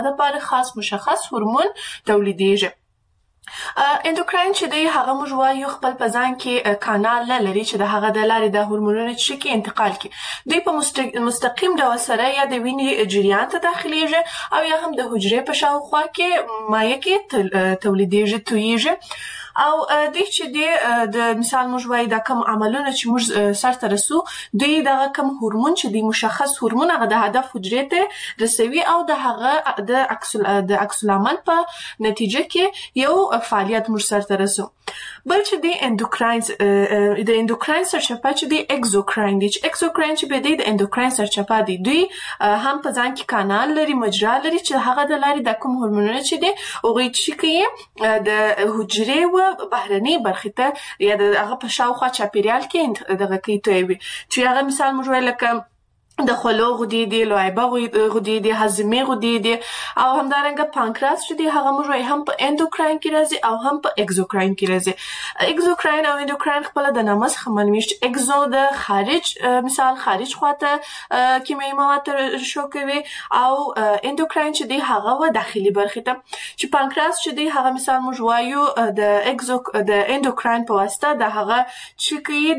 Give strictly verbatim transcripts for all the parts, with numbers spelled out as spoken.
لپاره خاص مشخص هورمون تولیدیږي. اندوکراین چې دی هغه موږ وایو خپل په ځان کې کانال نه لري چې د هغه د لارې د هورمونونو چې کې انتقال کړي. دوی په مستقیم ډول سره یا د وینې جریان ته داخلیږي او یا هم د حجرې په شاوخوا کې مایع کې تولیدیږي تویږي. او دوی چې دی د مثال موږ وایو دا کم عملونه چې موږ سرته رسو دوی دغه کم هورمون چې دی مشخص هورمون هغه د هدف حجرې ته رسوي او د هغه د عکس د عکس العمل په نتیجه کې یو فعالیت موږ سرته رسو. بل چې دی اندوکراین د اندوکراین سرچپه چې دی اکزوکراین دی چې اکزوکراین چې به دی د اندوکراین سرچپه دی. دوی هم په ځان کې کانال لري مجرا لري چې هغه د لارې د کوم هورمونونه چې دی هغوی چې کوي د حجرې بهرنۍ برخې ته یا د هغه په شاوخوا چاپیریال کې دغه کوي تویوي چې هغه مثال موږ وایو لکه د خولو غدې دي، لعابه غدې دي، هاضمې غدې دي او همدارنګه پانکراس چې دی هغه موږ وایو هم په اندوکراین کې راځي او هم په اکزوکراین کې راځي. اکزوکراین او اندوکراین خپله د نامه څخه معلومیږي چې اکزو د خارج مثال خارج خواته کیمیاوي مواد ترشح کوي او اندوکراین چې دی هغه و داخلي برخې ته چې پانکراس چې دی هغه مثال موږ وایو د اکزو د اندوکراین په واسطه د هغه چې کوي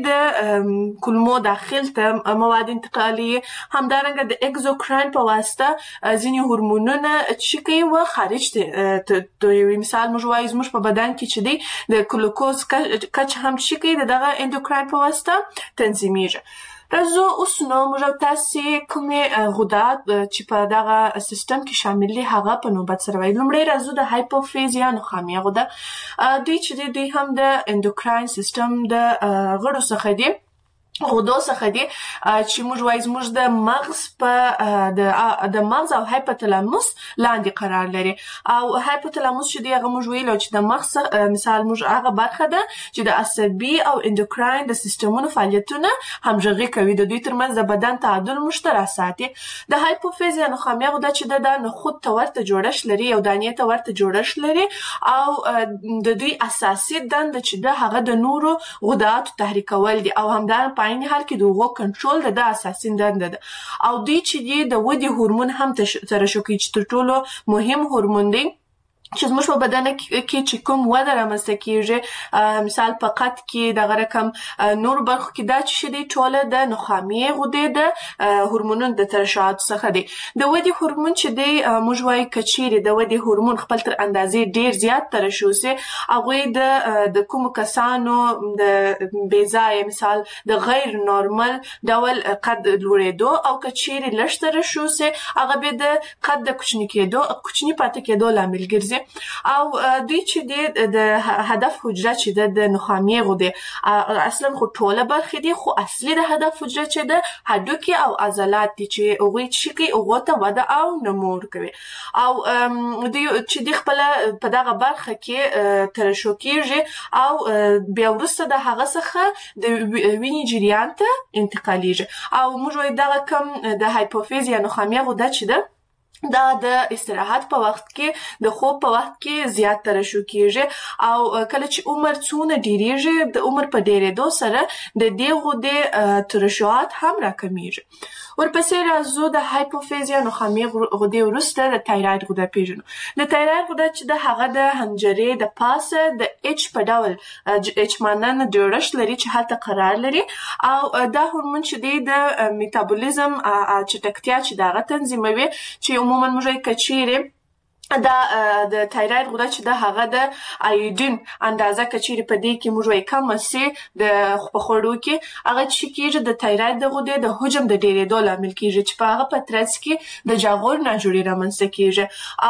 د کولمو داخل ته مواد انتقالي. همدارنګه د اکزوکراین په واسطه ځینې هورمونونه چې کوي و خارج ته تویوي. مثال موږ وایو زموږ په بدن کې چې دی د ګلوکوز کچه هم چې کوي د دغه اندوکراین په واسطه تنظیمیږي. راځو اوس نو موږ تاسې کومې غدات چې په دغه سیستم کې شامل دي هغه په نوبت سره وایو. لومړی راځو د هایپوفیز یا نخامیه غده. دوی چې دی دوی هم د اندوکراین سیستم د غړو څخه دي غدو څخه دي چې موږ وایو زموږ د مغز په د د مغز او هایپوتلاموس لاندې قرار لري او هایپوتلاموس چې دی هغه موږ ویلو چې د مغز مثال موږ هغه برخه ده چې د عصبي او اندوکراین د سیستمونو فعالیتونه همغږي کوي، د دوی ترمنځ د بدن تعادل موږ ته راساتي. د هایپوفیز یا نخامیه غده چې ده د نخود ته ورته جوړښت لري او دانې ته ورته جوړښت لري او د دوی اساسي دنده چې ده هغه د نورو غداتو تحریکول دي او همدارنګه په عین حال کې د هغو کنټرول د ده اساسي دنده ده. او دوی چې دي د ودې هورمون هم ترشح کوي چې تر ټولو مهم هورمون دی چې زموږ په بدن کې چې کوم وده رامنځته کېږي مثال په قد کې دغه رقم نور برخو کې دا چې دی ټوله د نخامیې غدې د هورمونونو د ترشحاتو څخه دی. د ودې هورمون چې دی موږ وایو که چیرې د ودې هورمون خپل تر اندازې ډېر زیات ترشح سي هغوی د د کومو کسانو د بې ځایه مثال د غیر نورمل ډول قد لوړېدو او که چیرې لږ ترشح سي هغه بیا د قد د کوچني کېدو کوچني پاتې کېدو لامل ګرځي. او دوی چې دی د هدف حجره چې ده د نخامیې غدې اصلا خو ټوله برخې دي خو اصلي د هدف حجره چې ده هډوکي او عضلات دي چې هغوی چې کوي هغو ته وده او نمو ورکوي. او دوی چې دی خپله په دغه برخه کې ترشح کېږي او بیا وروسته د هغه څخه د وینې جریان ته انتقالیږي. او موږ وایو دغه کم د هایپوفیز یا نخامیه غده چې ده دا د استراحت په وخت کې د خوب په وخت کې زیات ترشح کېږي او کله چې عمر څونه ډېرېږي د عمر په ډېرېدو سره د دې غدې ترشحات هم راکمیږي. ورپسې راځو د هایپوفیز یا نخامیې غدې وروسته د تایراید غده پیژنو. د تایراید غده چې د هغه د حنجرې د پاسه د اچ په ډول اچ مانند جوړښت لري چې هلته قرار لري او دا هورمون چې دی د میتابولیزم چټکتیا چې د هغه تنظیموي چې عموما موږ که چیرې دا د تایراید غده چې د هغه د آیودین اندازه که چیرې په دې کې موږ وایو کمه سي د په خوړو کې هغه چې کېږي د تایراید د غدې د حجم د ډېرېدو لامل کېږي چې په هغه په ترڅ کې د جاغور ناجوړي رامنځته کېږي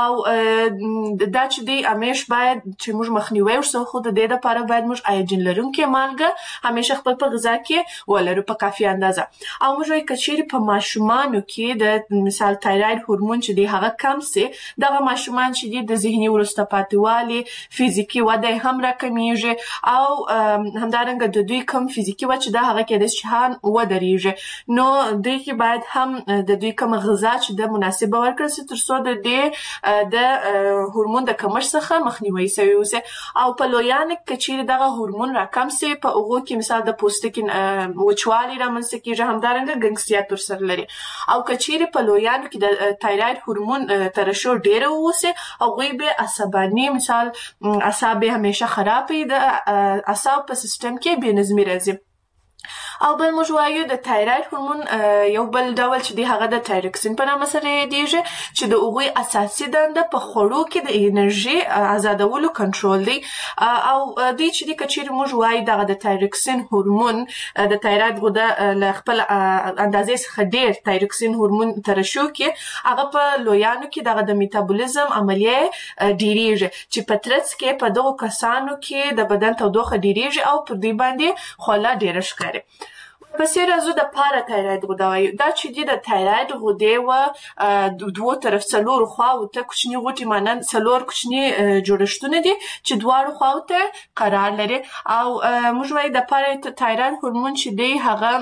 او دا چې دی همیش باید چې موږ مخنیوی ورڅخه خو د دې دپاره باید موږ آیودین لرونکې مالګه همیشه خپل په غذا کې ولرو په کافي اندازه. او موږ وایو که چیرې په ماشومانو کې د مثال تایراید هورمون چې دی هغه کم سي دغه ماشومان ماشومان چې دي د ذهني وروسته پاتې والي فزیکي وده هم راکمیږي او همدارنګه د دوی کوم فزیکي وده چې دا هغه کېدای شي هم ودرېږي. نو دوی کې باید هم د دوی کوم غذا چې د مناسبه ورکړل شي تر څو د دې د هورمون د کمښت څخه مخنیوي شوی اوسي. او په لویانو کې چې دغه هورمون راکم سي په هغو کې مثال د پوستکي وچوالي رامنځته کېږي، همدارنګه ګنګسیات ورسره لري. او که چیرې په لویانو کې د تایراید هورمون ترشح ډېره واوسي هغوی به عصباني مثال اعصاب یې همیشه خراب وي، د اعصابو په سیستم کې بې نظمي راځي. او بل موږ وایو د تایراید هورمون یو بل ډول چې دی هغه د تایروکسین په نامه سره یادیږي چې د هغوی اساسي دنده په خوړو کې د انرژي آزادولو کنټرول دی. او دوی چې دی که چیرې موږ وایو دغه د تایروکسین هورمون د تایراید غده له خپل اندازې څخه ډېر تایروکسین هورمون ترشح کړي، هغه په لویانو کې دغه د میتابولیزم عملیه ډېریږي چې په ترڅ کې په دغو کسانو کې د بدن تودوخه ډېریږي او پر دوی باندې خوله ډېره ښکاري. پسې راځو د پارا تایراید غده وایو. دا چې دي د تایراید غدې و دوو طرف څلورو خواو ته کوچني غوټې مانند څلور کوچني جوړښتونه دي چې دواړو خواو ته قرار لري. او موږ وایو د پارا تایراید هورمون چې دی هغه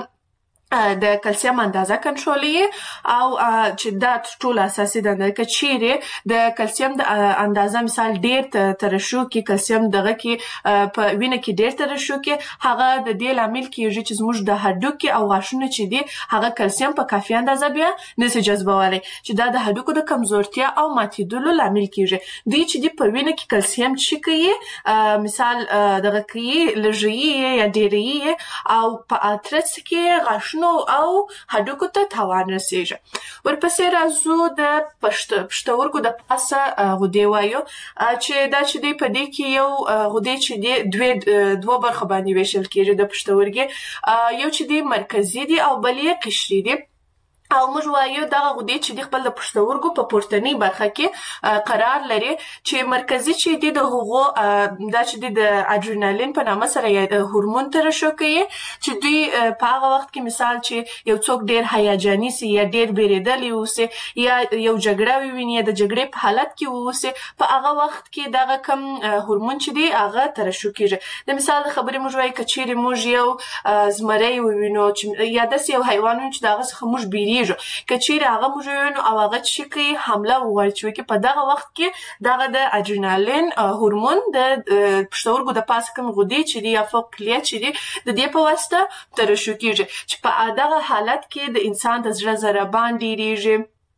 د کلسیم اندازه کنټرولوي او چې دا تر ټولو اساسي دنده ده. که چیرې د کلسیم د اندازه مثال ډېر ترشح کړي، کلسیم دغه کې په وینه کې ډېر ترشح کړي، هغه د دې لامل کېږي چې زموږ د هډوکي او غاښونو چې دي هغه کلسیم په کافي اندازه بیا نشي جذبولی، چې دا د هډوکو د کمزورتیا او ماتېدلو لامل کېږي. دوی چې دي په وینه کې کلسیم څه کوي مثال دغه کوي لږوي یا ډېروي او په ترڅ کې غاښونو او هډوکو ته تاوان رسیږي. ورپسې راځو د پښتورګو د پاسه غدې وایو چې دا چې دی په دې کې یو غدې چې دی دوه دوه برخو باندې ویشل کېږي د پښتورګي، یو چې دی مرکزي دی او بل یې قشري دی. او موږ وایو دغه غدې چې د خپل د پښتورګو په پورتنۍ برخه کې قرار لري چې مرکزي چې دی د هغو دا چې دی د اډرینالین په نامه سره هورمون ترشح کوي چې دوی په هغه وخت کې مثال چې یو څوک ډېر هیجاني سي یا ډېر بیریدلی اوسي یا یو جګړه وویني یا د جګړې په حالت کې اوسي، په هغه وخت کې دغه کم هورمون چې دی هغه ترشح کېږي. د مثال د خبرې موږ وایو که چیرې موږ یو زمری ووینو یا داسې یو حیوان ووینو چې د هغه څخه موږ بیریږو، که چیرې هغه موږ ووینو او هغه څه کوي حمله وغواړي چې وکړي، په دغه وخت کې دغه د اډرینالین هورمون د پښتورګو د پاسه کوم غدې چې دي یا فوق کلیه چې دي د دې په واسطه ترشح کېږي چې په دغه حالت کې د انسان د زړه ضربان ډېرېږي،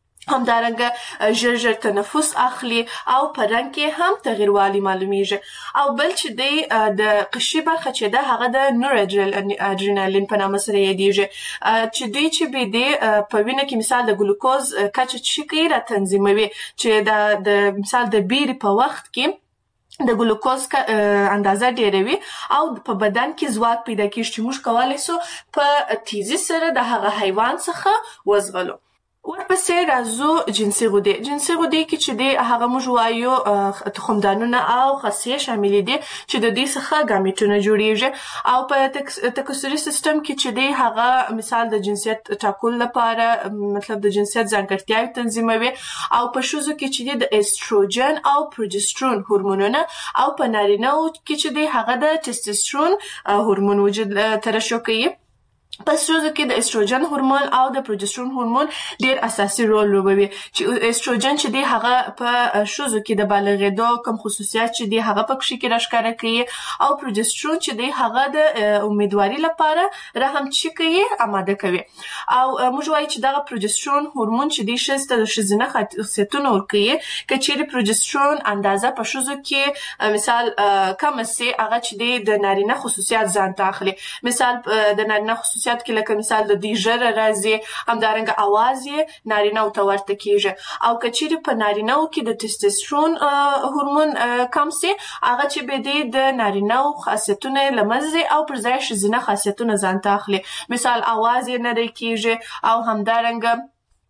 همدارنګه ژر ژر تنفس اخلي او په رنګ کې هم تغیروالی معلومیږي. او بل چې دی د قشري برخه چې ده هغه د نور اډرینالین په نامه سره یادیږي چې دوی چې به دی په وینه کې مثال د ګلوکوز کچه چې کوي را تنظیموي چې د مثال د بیرې په وخت کې د ګلوکوز اندازه ډیروي او په بدن کې ځواک پیدا کیږي چې موږ کولی سو په تیزی سره د هغه حیوان څخه وزغلو. ورپسې راځو جنسي غدې. جنسي غدې کې چې دی هغه موږ وایو تخمدانونه او خصیې شاملې دي چې د دې څخه ګامیټونه جوړیږي. او په تکثري سیستم کې چې دی هغه مثال د جنسیت ټاکلو لپاره مطلب د جنسیت ځانګړتیاوې تنظیموي. او په ښځو کې چې دی د ایستروجن او پروجسترون هورمونونه او په نارینه‌و کې چې دی هغه د ټسټوسترون هورمون وجود ترشح کوي. په ښځو کې د ایستروجن هورمون او د پروجسترون هورمون ډېر اساسي رول لوبوي چې ایستروجن چې دی هغه په ښځو کې د بالغېدو کوم خصوصیات چې دی هغه په کښې کې راښکاره کوي او پروجسترون چې دی هغه د امیدواري لپاره رحم چې کوي آماده کوي. او موږ وایو چې دغه پروجسترون هورمون چې دی ښځې ته د ښځینه خاصیتونه ورکوي. که چیرې پروجسترون اندازه په ښځو کې مثال کمه سي هغه چې دی د نارینه خصوصیات ځان ته اخلي. مثال د نارینه خصوصیات کې لکه مثال د دوی ژره راځي، همدارنګه اواز یې نارینه‌و ته ورته کېږي. او که چیرې په نارینه‌و کې د ټسټوسترون هورمون کم سي هغه چې به دی د نارینه‌و خاصیتونه یې له منځه او پر ځای ښځینه خاصیتونه ځان ته اخلي. مثال اواز یې نری کېږي او همدارنګه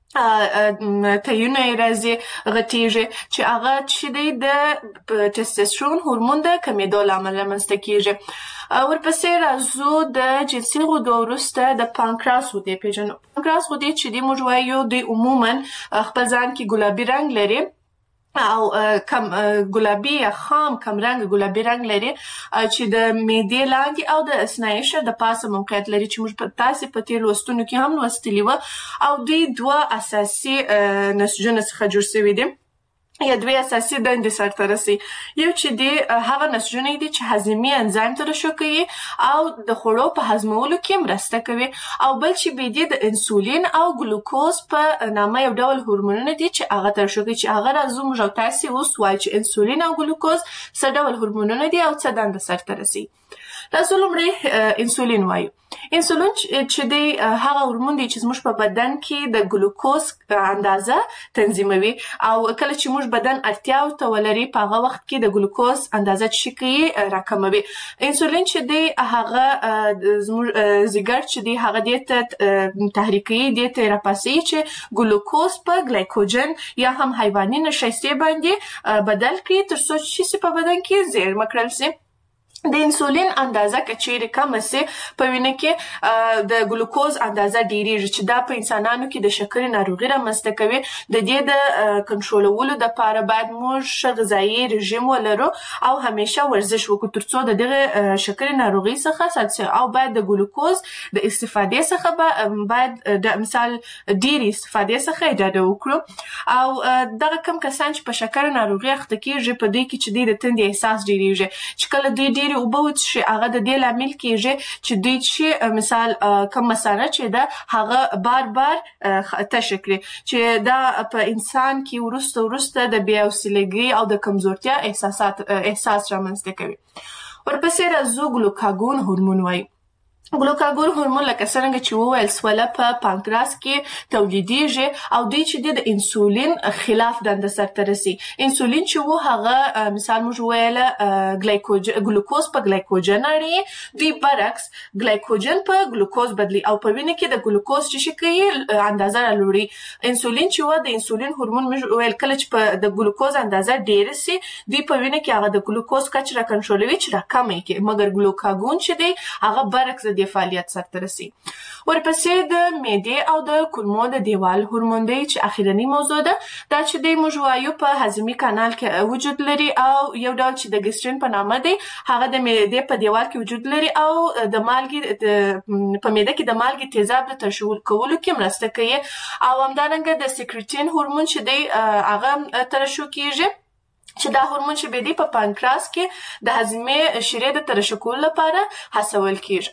تیونه یې راځي غټېږي چې هغه چې دی د ټسټوسترون هورمون د کمېدو له امله رامنځته کېږي. ورپسې راځو د جنسي غدو وروسته د پانکراس غدې پېژنو. پانکراس غدې چې دی موږ وایو دوی عموما خپل ځان کې ګلابي رنګ لري او کم ګلابي یا خام کم رنګ ګلابي رنګ لري چې د معدې لاندې او د اثنايي شعر د پاسه موقعیت لري چې موږ په تاسې په تېر لوستونو کې هم لوستلي وه او دوی دوه اساسي نسجونه څخه جوړ شوي دي یا دوی اساسي دندې سرته رسي. یو چې دی هغه نسجونه دي چې هضمي انزایم ترشح کوي او د خوړو په هضمولو کې مرسته کوي او بل چې بیا دی د انسولین او ګلوکوز په نامه یو ډول هورمونونه دي چې هغه ترشح کوي چې هغه راځو موږ او تاسې اوس وایو چې انسولین او ګلوکوز څه ډول هورمونونه دي او څه دنده سرته رسي. راځو لومړی انسولین وایو. انسولین چې دی هغه هورمون دی چې زموږ په بدن کې د ګلوکوز اندازه تنظیموي او کله چې موږ بدن اړتیا ورته ولري په هغه وخت کې د ګلوکوز اندازه چې کوي راکموي. انسولین چې دی هغه زموږ ځیګر چې دی هغه دې ته تحریکوي دې ته راپاسوي چې ګلوکوز په ګلایکوجن یا هم حیواني نشایستې باندې بدل کړي تر څو چې شي په بدن کې زیرمه کړل شي. د انسولین اندازه که چیرې کمه سي په وینه کې د ګلوکوز اندازه ډیریږي چې دا په انسانانو کې د شکرې ناروغي رامنځته کوي. د دې د کنټرولولو دپاره باید موږ ښه غذایي رژیم ولرو او همیشه ورزش وکړو تر څو د دغه شکرې ناروغۍ څخه ساتل شي او باید د ګلوکوز د استفادې څخه باید د مثال ډیرې استفادې څخه ډډه وکړو او دغه کم کسان چې په شکرې ناروغي اخته کېږي په دوی کې چې دوی د تندې احساس ډیریږي چې کله دوی ډېرې اوبه وڅښي هغه د دې لامل کېږي چې دوی چې مثال کم مثانه چې ده هغه بار بار تشه کړي چې دا په انسان کې وروسته وروسته د بې حوصلګۍ او د کمزورتیا احساسات احساس رامنځته کوي. ورپسې راځو ګلوکاګون هورمون وایي. ګلوکاګون هورمون لکه څرنګه چې وویل سوله په پانکراس کې تولیدیږي او دوی چې د انسولین خلاف دنده سرته رسي. انسولین چې و هغه مثال موږ ویله ګلایکوجن ګلوکوز په ګلایکوجن اړوي دوی برعکس ګلایکوجن په ګلوکوز بدلی او په وینه کې د ګلوکوز چې شي کوي اندازه راوړي. انسولین چې و د انسولین هورمون موږ ویل کله چې په د ګلوکوز اندازه ډیره سي دوی په وینه کې هغه د ګلوکوز کچه را کنټرولوي چې راکمه کړي مګر ګلوکاګون چې دی هغه برعکس د فعالیت سرته رسي. ورپسې د معدې او د کولمو د دیوال هورمون دی چې اخیرنی موضوع ده دا چې دی موږ وایو په هضمي کانال کې وجود لري او یو ډول چې د ګسترین په نامه دی هغه د معدې په دیوال کې وجود لري او د مالګې په معده کې د مالګې تیزاب د ترشح کولو کې مرسته کوي او همدارنګه د سکریټین هورمون چې دی هغه ترشح کیږي چې دا هورمون چې به دی په پانکراس کې د هضمي شیرې د ترشح کولو لپاره هڅول کیږي.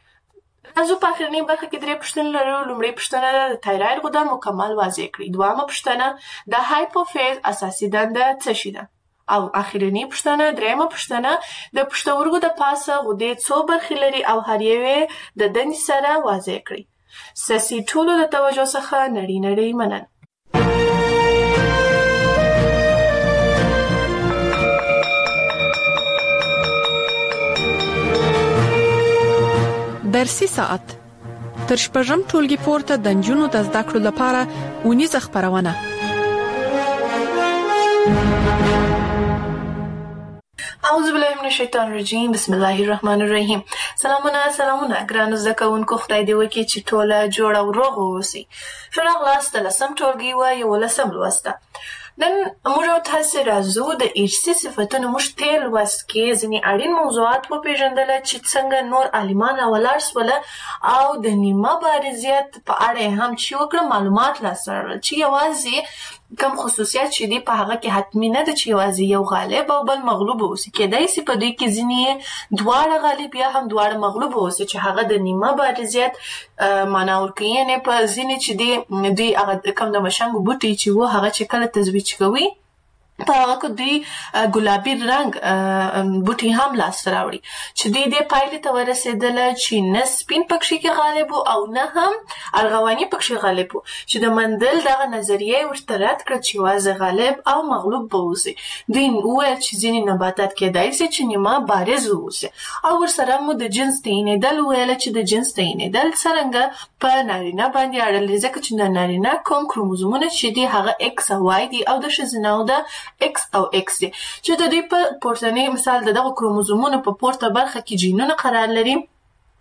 راځو په اخرنۍ برخه کې درې پوښتنې لرو. لومړۍ پوښتنه ده د تایراید غده مکمل واضح کړئ. دویمه پوښتنه د هایپوفیز اساسي دنده څه شي ده او اخرنۍ پوښتنه دریمه پوښتنه د پښتورګو د پاسه غدې څو برخې لري او هر یوې د دندې سره واضح کړئ. ستاسې ټولو د توجه څخه نړۍ نړۍ مننه. درسي ساعت تر شپږم ټولګي پورته د نجونو د زده کړو لپاره ونیزه خبرونه. اعوذ بالله من الشیطان الرجیم بسم الله الرحمن الرحیم. سلامونه سلامونه ګرانو زده کوونکو خدای دې وکړي چې ټوله جوړه او روغ واوسئ. ښه راغلاست د لسم ټولګي و یولسم لوسته. نن موږ او تاسې راځو د ارثي صفتونو موږ تېر لوست کې ځینې اړین موضوعات وپېژندله چې څنګه نور عالمان راولاړ سوله او د نیمه بارزیت په اړه یې هم چې وکړه معلومات لاسته راغلل چې یوازې کم خصوصیات چې دي په هغه کې حتمي نه ده چې یوازې یو غالب او بل مغلوب اوسي. کېدای سي په دوی کې ځینې دواړه غالب یا هم دواړه مغلوب اوسي چې هغه د نیمه بارزیت معنا ورکوي. یعنې په ځینې چې دي دوی هغه کم د مشنګو بوټي چې و هغه چې کله تزویج کوي په هغه کې دوی ګلابي رنګ بوټي هم لاسته راوړي چې دوی دې پایلې ته ورسېدله چې نه سپین پکښې کې غالب و او نه هم ارغواني پکښې غالب و چې د مندل دغه نظریه یې ورته رد کړه چې یوازې غالب او مغلوب به اوسي. دوی وویل چې ځینې نباتات کېدای سي چې نیمه بارز واوسي او ورسره مو د جنس تعینېدل وویله چې د جنس تعینېدل څرنګه په نارینه باندې اړه لري ځکه چې د نارینه کوم کروموزومونه چې دي هغه ایکس او وای دي او د ښځینهو د ایکس او ایکس دي چې د دوی په پورتني مثال د دغه کروموزومونو په پورته برخه کې جینونه قرار لري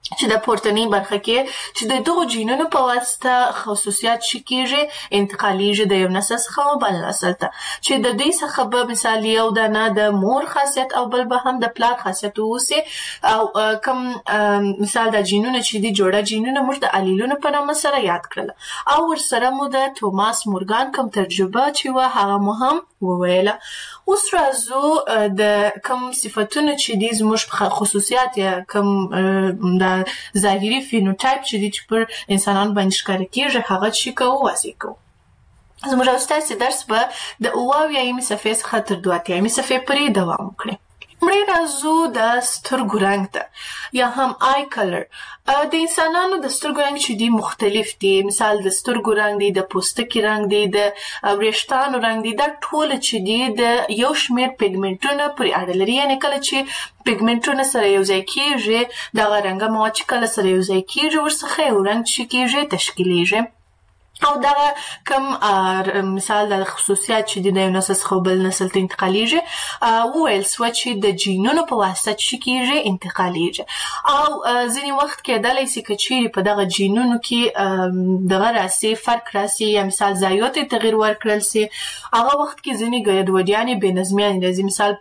چې د پورتنۍ برخه کې چې د دغو جینونو په واسطه خصوصیات شي کېږي انتقالیږي د یو نسل څخه بل نسل ته چې د دوی څخه به مثال یو دانه د مور خاصیت او بل به هم د پلار خاصیت اوسي او کوم مثال د جینونو چې دي جوړه جینونه موږ د الیلونو په نامه سره یاد کړل او ورسره مو د توماس مورګان کوم تجربه چې وه هغه مو هم وویله. اوس راځو د کوم صفتونه چې دي زموږ خصوصیات یا کوم د ظاهري فینوټایپ چې دي چې پر انسانانو باندې ښکاره کېږي هغه چې کوو واضح کوو. زموږ او ستاسې درس به د اوه اویایمې صفحې څخه تر دوه اتیایمې صفحې پورې دوام وکړي. مړی راځو د سترګو رنګ ته یا هم آی کلر. د انسانانو د سترګو رنګ چې دي مختلف دي، مثال د سترګو رنګ دی، د پوستکي رنګ دی، د وریښتانو رنګ دی، دا ټول چې دي د یو شمېر پیګمنټونه پورې اړه لري. یعنې کله چې پیګمنټونه سره یو ځای کېږي دغه رنګه مواد چې کله سره یو ځای کېږي ورڅخه یو رنګ چې کېږي تشکیلیږي او دغه کوم مثال د خصوصیات چې د یو نسل څخه بل نسل ته انتقالیږي وویل سوه چې د جینونو په واسطه چې کېږي انتقالیږي او ځینې وخت کېدلی سي که چیرې په دغه جینونو کې دغه راسي فرق راسي یا مثال ځایو ته تغیر ورکړل سي هغه وخت کې ځینې ګډوډیانې بې نظمیانې راځي. مثال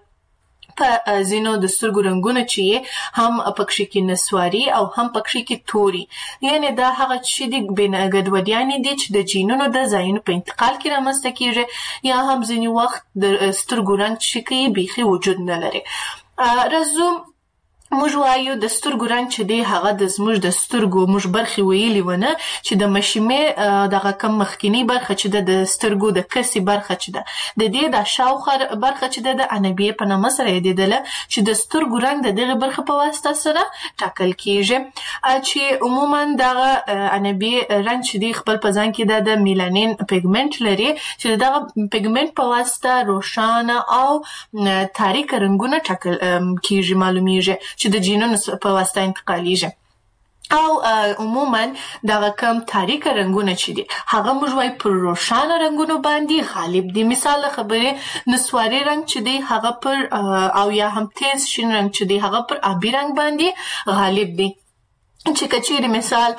په ځینو د سترګو رنګونه چې هم پکښې کې نسواري او هم پکښې کې توري، یعنې دا هغه چې دي ګډوډیانې دي چې د جینونو د ځایونو په انتقال کې رامنځته کېږي یا هم ځینې وخت د سترګو رنګ چې کوي بیخي وجود نه لري. راځو موږ وایو د سترګو رنګ چې دی هغه د زموږ د سترګو موږ برخې ویلي ونه چې د مشیمې دغه کم مخکینی برخه چې ده د سترګو د کسي برخه چې ده د دې د شاوخوا برخه چې ده د عنبیې په نامه سره یادېدله چې د سترګو رنګ د دغې برخې په واسطه سره ټاکل کېږي چې عموما دغه عنبیې رنګ چې دی خپل په ځان کې د میلانین پیګمنټ لري چې دغه پیګمنټ په واسطه روښانه او تاریکه رنګونه ټاکل کېږي معلومیږي چې د جینونو په واسطه انتقالیږي او عموما دغه کم تاریکه رنګونه چې دي هغه موږ وایو پر روښانه رنګونو باندې غالب دي. مثال خبرې نسواري رنګ چې دی هغه پر او یا هم تیز شین رنګ چې دی هغه پر آبي رنګ باندې غالب دي چې که چیرې مثال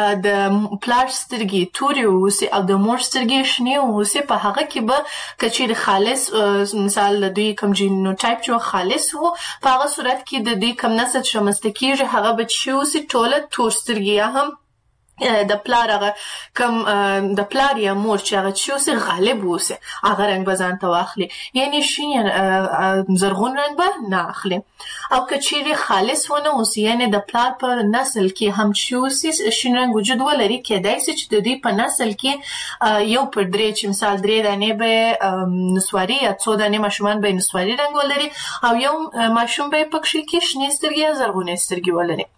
د پلار سترګې تورې واوسي او د مور سترګې شنې واوسي په هغه کې به که چیرې خالص مثال د دوی کوم جینوټایپ چې خالص و په هغه صورت کې د دوی کوم نسل چې رامنځته کېږي هغه به چې واوسي ټوله تور سترګې یا هم د پلار هغه کوم د پلار یا مور چې هغه چې اوسي غالب اوسي هغه رنګ به ځان ته واخلي، یعنې شین زرغون رنګ به نه اخلي. او که چیرې خالص ونه اوسي یعنې د پلار په نسل کې هم چې اوسي شین رنګ وجود ولري کېدای سي چې د دوی په نسل کې یو پر درې چې مثال درې دانې به نسواري یا څو دانې ماشومان به نسواري رنګ ولري او یو ماشوم به پکښې کې شنې سترګې یا زرغونې سترګې ولري.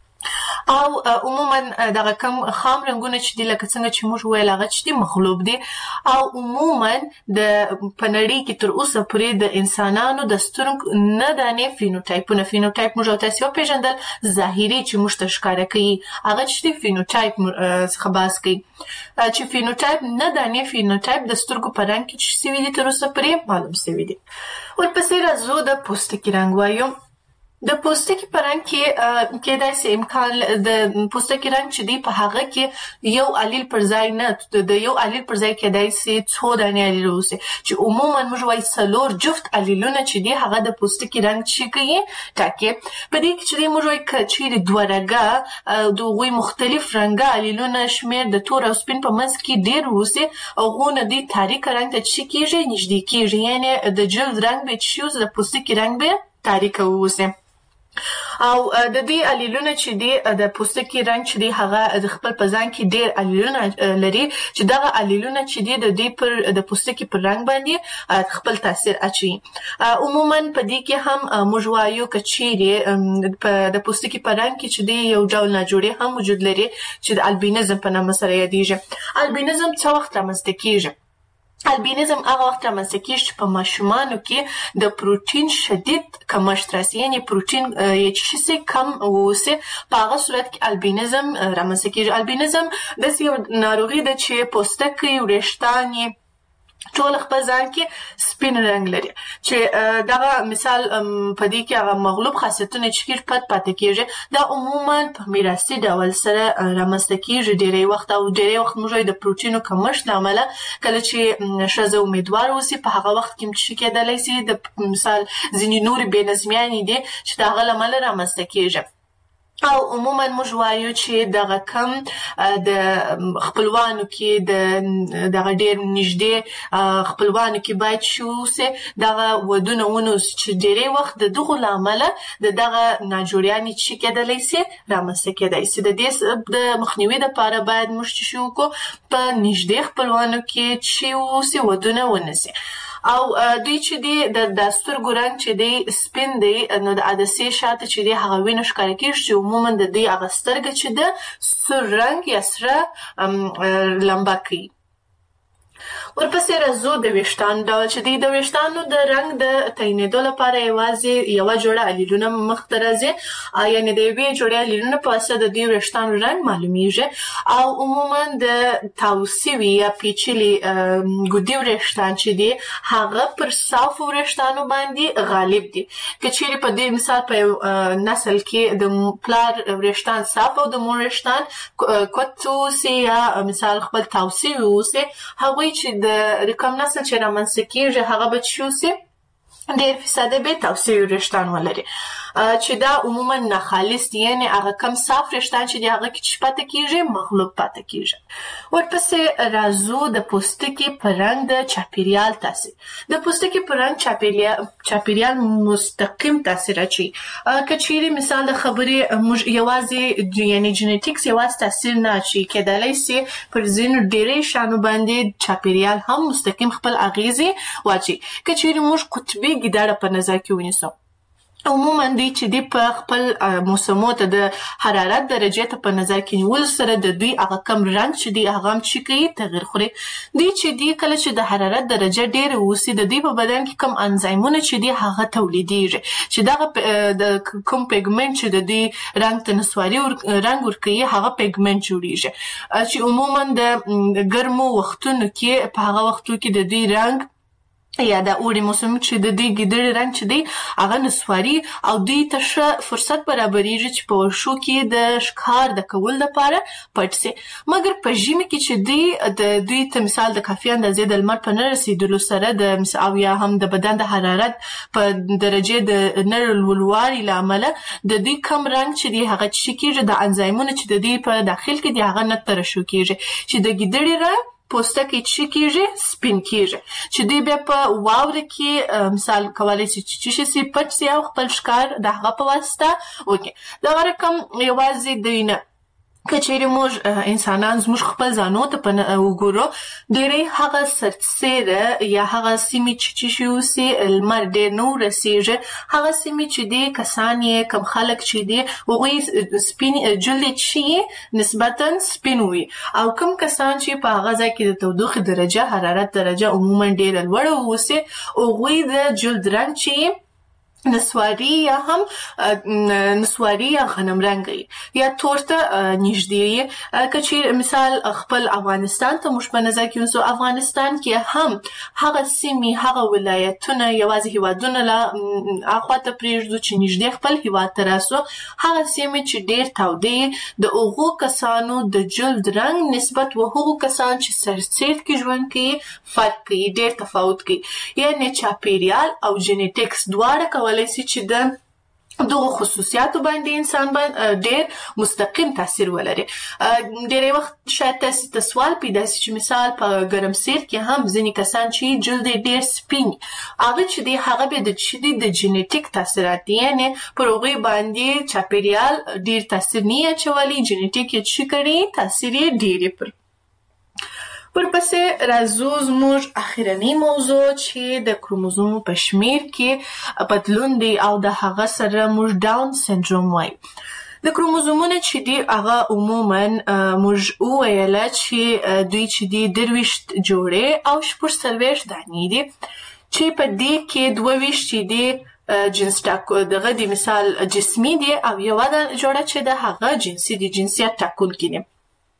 او عموما دغه کم خام رنګونه چې دي لکه څنګه چې موږ ویل هغه چې دي مغلوب دي او عموما د په نړۍ کې تر اوسه پورې د انسانانو د سترګو نه دانې فینوټایپونه فینوټایپ موږ او تاسې وپېژندل ظاهري چې موږ ته ښکاره کوي هغه چې دي فینوټایپ څخه بحث کوي چې فینوټایپ نه دانې فینوټایپ د سترګو په رنګ کې چې سوي دي تر اوسه پورې معلوم سوي دي. ورپسې راځو د پوستکي رنګ وایو. د پوستکي په رنګ کې کېدای سي امکان د پوستکي رنګ چې دی په هغه کې یو الیل پر ځای نه د یو الیل پر ځای کېدای سي څو دانې الیل اوسي چې عموما موږ وایو څلور جفت الیلونه چې دي هغه د پوستکي رنګ چې کوي ټاکي. په دې کې چې موږ وایو که چیرې دوه رنګه د هغوی مختلف رنګه الیلونه شمېر د تور او سپین په منځ کې ډېر اوسي هغونه دوی تاریکه رنګ ته چې کېږي نږدې کېږي، یعنې د جلد رنګ به چې اوسي د پوستکي رنګ به تاریکه واوسي. او د دې الیلونه چې دی د پوستکي رنګ چې دی هغه د خپل په ځان کې ډېر الیلونه لري چې دغه الیلونه چې دی د دې پر د پوستکي پر رنګ باندې خپل تاثیر اچوي. عموما په دې کې هم موږ وایو که چیرې د پوستکي په رنګ کې چې دی یو ډول ناجوړې هم وجود لري چې د البینزم په نامه سره یادېږي. البینزم څه وخت رامنځته کېږي؟ البینزم هغه وخت رامنځته کېږي چې په ماشومانو کې د پروټین شدید کمښت راسي، یعنې پروټین یې چې شي کم واوسي په هغه صورت کې البینزم رامنځته کېږي. البینزم داسې یو ناروغي ده چې پوستکی وریښتان یې ټول خپل ځان کې سپین رنګ لري چې دغه مثال په دې کې هغه مغلوب خاصیتونه چې پټ پاتې کېږي دا عموما په میراثي ډول سره رامنځته کېږي ډېری وخت او ډېری وخت موږ د پروتینو کمښت له امله کله چې ښځه امیدوار اوسي په هغه وخت کې چې کېدلی سي د مثال ځینې نورې بې نظمیانې دي چې د هغه له امله رامنځته کېږي او عموما موږ وایو چې دغه کم د خپلوانو کې د دغه ډېر نږدې خپلوانو کې باید شي اوسي دغه ودونه ونوسي چې ډېری وخت د دغو له امله د دغه ناجوړیانې چې کېدلی سي رامنځته کېدی سي د دې د مخنیوي دپاره باید موږ څه شي وکړو په نږدې خپلوانو کې چې اوسي ودونه ونسي او دوی چې دی د سترګو رنګ چې دی سپین دی نو د عدسې شاته چې دی هغه وینه ښکاره کېږي چې عموما د دوی هغه سترګه چې ده سور رنګ یا سره لمبه کوي ورپسې راځو د ویښتانو ډول چې دی د ویښتانو د رنګ د تعینېدو لپاره یوازې یوه جوړه الیلونه مخته راځي یعنې د یوې جوړې الیلونه په واسطه د دوی ویښتانو رنګ معلومیږي او عموما د تاو سوي یا پیچلي ګودي وریښتان چې دي هغه پر صافو وریښتانو باندې غالب دي که چیرې په دې مثال په یو نسل کې د پلار وریښتان صاف او د مور وریښتان کوت اوسي یا مثال خپل تاو سوي اوسي هغوی چې د کوم نسل چې رامنځته کېږي هغه به چې اوسي ډېر فیصده به تاو سوي وریښتان ولري چې دا عموما ناخالص دي یعنې هغه کم صاف وریښتان چې دي هغه کې چې پاتې کېږي مغلوب پاتې کېږي ورپسې راځو د پوستکي په رنګ د چاپیریال تاثیر د پوستکي په رنګ چاپیریال مستقیم تاثیر اچوي که چیرې مثال د خبرې موږ یوازې یعنې جینیټیکس یوازې تاثیر نه اچوي کېدلی سي پر ځینو ډېرې شیانو باندې چاپیریال هم مستقیم خپل اغیزې واچوي که چیرې موږ قطبي ګیدړه په نظر کې ونیسو عموما دوی چې دی په خپل موسمو ته د حرارت درجې ته په نظر کې نیولو سره د دوی هغه کم رنګ چې دی هغه هم چې کوي تغیر خوري دوی چې دی کله چې د حرارت درجه ډېره اوسي د دوی په بدن کې کم انزایمونه چې دی هغه تولیدیږي چې دغه د کوم پیګمنټ چې د دوی رنګ ته نسواري رنګ ورکوي هغه پیګمنټ جوړیږي چې عموما د ګرمو وختونو کې په هغه وختو کې د دوی رنګ یا د اوړي موسم چې د دې ګیدړې رنګ چې دی هغه نسواري او دوی ته ښه فرصت برابریږي چې په ورشو کې د ښکار د کولو لپاره پټ سي مګر په ژمي کې چې دی د دوی ته مثال د کافي اندازې د لمر په نه رسېدلو سره د او یا هم د بدن د حرارت په درجې د نه لوړوالي له امله د دوی کم رنګ چې دی هغه چې کېږي د انزایمونه چې د دوی په داخل کې دی هغه نه ترشح کېږي چې د ګیدړې رنګ پوستکی چې کېږي سپین کېږي چې دوی بیا په واوره کې مثال کولی شي چې څه شي پټ سي او خپل ښکار د هغه په واسطه وکړي دغه رقم یوازې دوی نه که چیرې موږ انسانان زموږ خپل ځانو ته په وګورو ډېری هغه سرتسیره یا هغه سیمې چې چې شي اوسي لمر ډېر نه ورسېږي هغه سیمې چې دي کسان یې کم خلک چې دي هغوی سپین جلد یې چې نسبتا سپین وي او کم کسان چې په هغه ځای کې د تودوخې درجه حرارت درجه عموما ډېره لوړه اوسي هغوی د جلد رنګ چې نسواري یا هم نسواري یا غنم رنګ یا تور ته نږدې که چې مثال خپل افغانستان ته موږ په نظر کې ونیسو افغانستان کې هم هغه سیمې هغه ولایتونه یوازې هیوادونه له اخوا ته پرېږدو چې نږدې خپل هیواد ته راسو هغه سیمې چې ډېر تودې د هغو کسانو د جلد رنګ نسبت و هغو کسان چې سرسید کې ژوند کوي فرق کوي ډېر تفاوت کوي یعنې چاپیریال او جینیټکس دواړه کولی سي چې د دغو خصوصیاتو باندې انسان باندې ډېر مستقیم تاثیر ولري ډېری وخت شاید تاسې ته سوال پیدا سي چې مثال په ګرمسیر کې هم ځینې کسان چې جلد یې ډېر سپین هغه چې دی هغه بیا د چې دی د جینیټیک تاثیرات دي یعنې پر هغوی باندې چاپیریال ډېر تاثیر نه اچولی جینیټیک یې څه کړي تاثیر یې ډېر یې پر ورپسې راځو زموږ اخرنۍ موضوع چې د کروموزومو په شمیر کې بدلون دی او د هغه سره موږ ډاون سنډروم وایو د کروموزومونه چې دي هغه عموما موږ وویله چې دوی چې دي درویشت جوړې او شپږ څلوېښت دانې دي چې په دې کې دوه ویشت چې دي جنس ټاکو دغه د مثال جسمي دي او یوه جوړه چې د هغه جنسي دي جنسیت ټاکونکي دي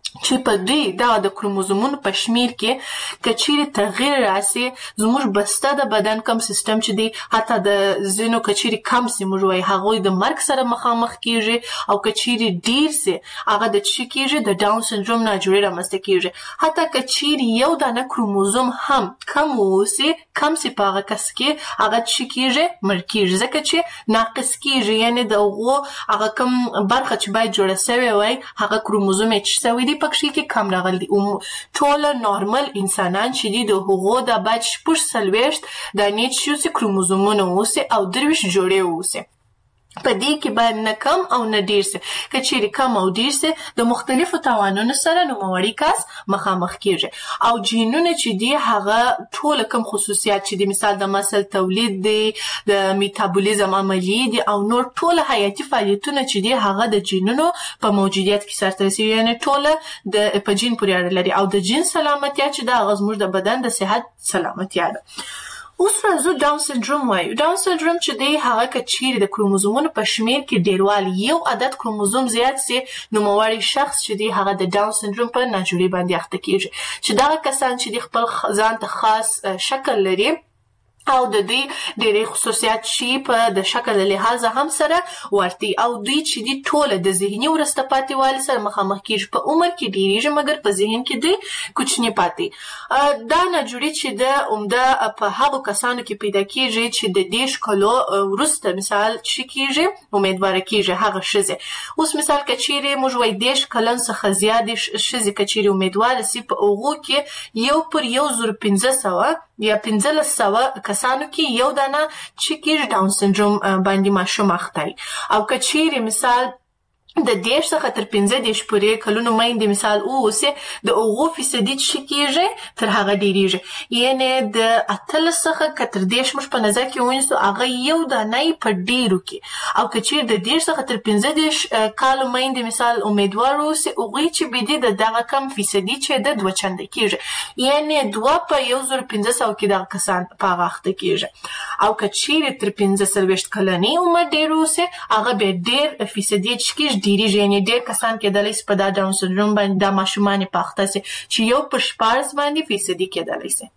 چې په دې دا د کروموزومونو په شمیر کې کچيري تغییر راسي زموږ بسته د بدن کم سیستم چې دی حتی د زینو کچيري کم سي موږ وای هغه د مرګ سره مخامخ کیږي او کچيري ډیر سي هغه د چی کیږي د ډاون سنډروم نه جوړه رامسته کیږي حتی کچيري یو دانه کروموزوم هم کم وسی کم سي پاغه کس کې هغه چی کیږي مړ کیږي ځکه چې ناقص کیږي یعنی دغه هغه کم برخه چې باید جوړه شوی وای هغه کروموزوم چې سوي دی پکې کې کم راغلي او ټول نورمال انسانان چې دي د هغو د باج پوش سلويشت د نیټ شوسي کروموزومونه اوسه او درویش جوړه اوسه په دې کې باید نه کم او نه ډیر سي کچېری کم او ډیر سي د مختلفو توانونو سره نوموړي کس مخامخ کیږي او جینونه چې دي هغه ټول کم خصوصیات چې دي مثال د مسل تولید دي د میټابولیزم عملی دي او نور ټول حیاتي فعالیتونه چې دي هغه د جینونو په موجودیت کې سرته رسیږي یعنی ټول د په جین پورې اړه لري او د جین سلامتیا چې د غزمور د بدن د صحت سلامتیا ده اوس راځو ډاون سنډروم وایو ډاون سنډروم چې دی هغه کچيري د کروموزومونو په شمیر کې ډیروالي یو عدد کروموزوم زیات سي نو مواري شخص چې دی هغه د ډاون سنډروم په ناجوړي باندې اخته کیږي چې دا کسان چې د خپل ځان ته خاص شکل لري او د دې ډېری خصوصیات شي په د شکل لحاظ هم سره ورتي او دوی چې دي ټول د ذهني ورسته پاتې والي سره مخامخ کیږي په عمر کې ډېریږي مګر په ذهن کې دي کوچنی پاتې دا نه جوړي چې د عمده په هغو کسانو کې پیدا کیږي چې د دیش کلو ورسته مثال چې کیږي امیدوار کیږي هغه شزه اوس مثال کچيري موږ وای دیش کلن څخه زیات شزه کچيري امیدوار سي په اوغو کې یو پر یو زر پنځه سوه یا پنځلس سوه کسانو کې یو دانه چې کیږي ډاون سنډروم باندې ماشوم اخته او کچيري مثال د دیش څخه تر پنځه دیش پورې کلونو مایندې مثال اوسه د اوغو فیصدي چې کیږي تر هغه ډیریږي یعنی د اتلس څخه کتر دیش مش په نظر کې ونیسو هغه یو دانه په ډیرو کې او کچیر د دیش څخه تر پنځه دیش کالو مایندې مثال امیدوار اوسه اوغي چې بيدي د دغه کم فیصدي چې د دوه چنده کیږي یعنی دوه په یو زر پنځه سوه کې د کسان په وخت کیږي او کچیر تر پنځه سلويشت کلنی عمر ډیر اوسه هغه به ډیر فیصدي چې ډیری ژنې ډېر کسان کېدلی سي په دا ډاون سنډروم باندې دا ماشومان په اخته سي چې یو پر شپاړس باندې فیصدي کېدلی سي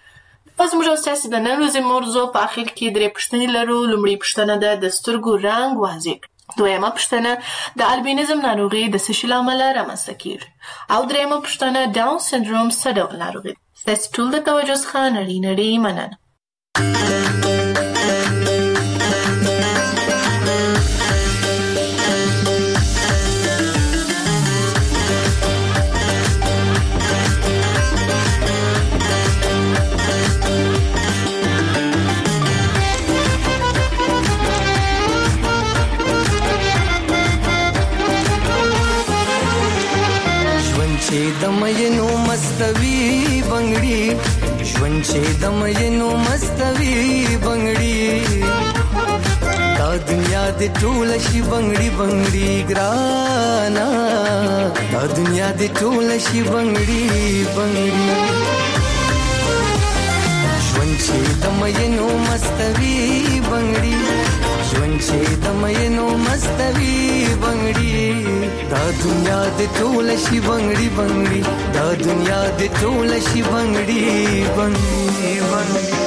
پس موږ ستاسو د نن ورځې موضوع په اخر کې درې پوښتنې لرو لومړی پوښتنه ده د سترګو رنګ واضح دویمه پوښتنه د البینیزم ناروغي د څه شي له امله رامنځته کیږي او دریمه پوښتنه ډاون سنډروم څه ډول ناروغي ده ستاسو ټول د توجه څخه نړۍ نړۍ مننه چې د مینو مستوي بنگړي ژوند چې د مینو مستوي بنگړي دا دنیا د ټول شي بنگړي بنگړي ګرانا دا دنیا د ټول شي بنگړي بنگړي ژوند چې د مینو مستوي بنگړي ژوند چې د مینو مستوي بنگړي دا دنیا د ټول شي بنگړي بنگړي دا دنیا د ټول شي بنگړي بنگړي بنگړي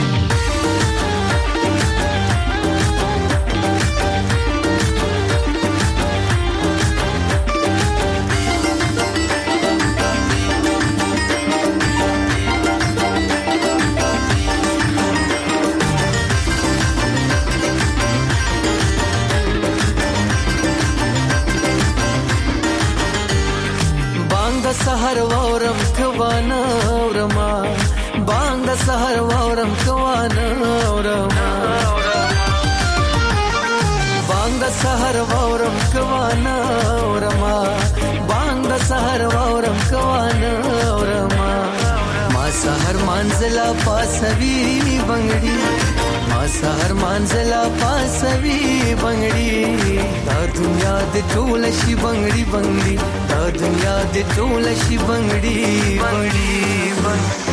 سحر وورم کوانا ورما باند سحر وورم کوانا ورما باند سحر وورم کوانا ورما باند سحر وورم کوانا ورما ما سحر منزلا پاسوي بنگړي ما سحر منزلا پاسوي بنگړي دا دنیا د ټول شي بنگړي بنگړي دا دنیا د ټول شي بنگړي بنگړي بنگړي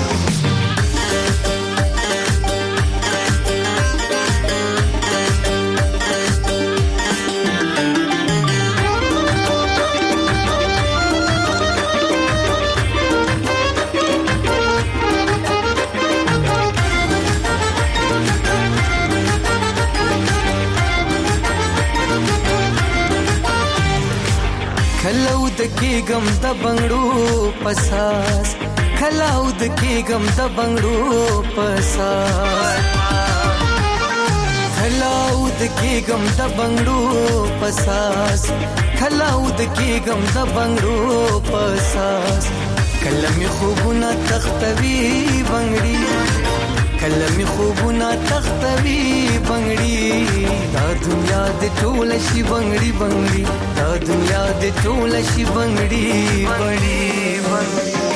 د کېګم د بنګړو پساس کلاو د کېګم د بنګړو پساس کلاو د کېګم د بنګړو پساس کلاو د کېګم د بنګړو پساس کلمې خوبونه تختوي بنګړي کلمې خوبونه تختوي بنګړي دا دنیا د ټوله شي بنګړي بنګړي دا دنیا د ټوله شي بنګړي بنګړي بنګړي